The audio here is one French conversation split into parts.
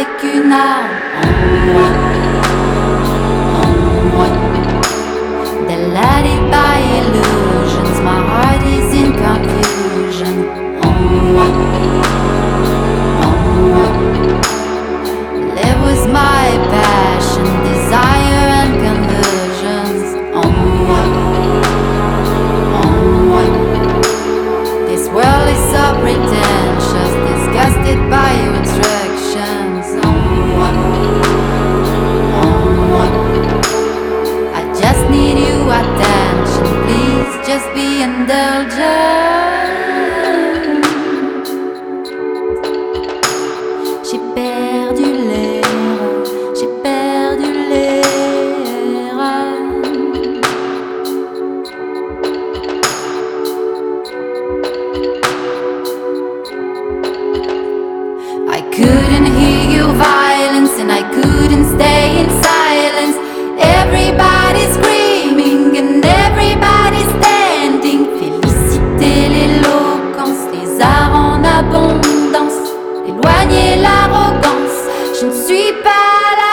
avec une arme en moi, en moi. Delighted by illusions, my heart is in confusion. En moi, en moi. Love was my passion, desire and conversions. En moi, en moi. This world is so pretentious, disgusted by your instructions. En moi, en moi. I just need you attention, please just be indulgent. J'ai perdu l'air, j'ai perdu l'air. I couldn't hear your violence and I couldn't stay in silence. Everybody's screaming and everybody's standing. Féliciter l'éloquence, les arts en abondance, éloigner l'arrogance. Je ne suis pas la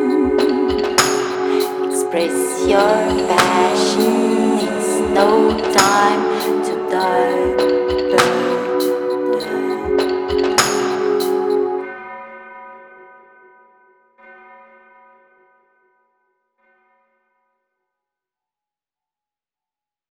Express your passion, it's no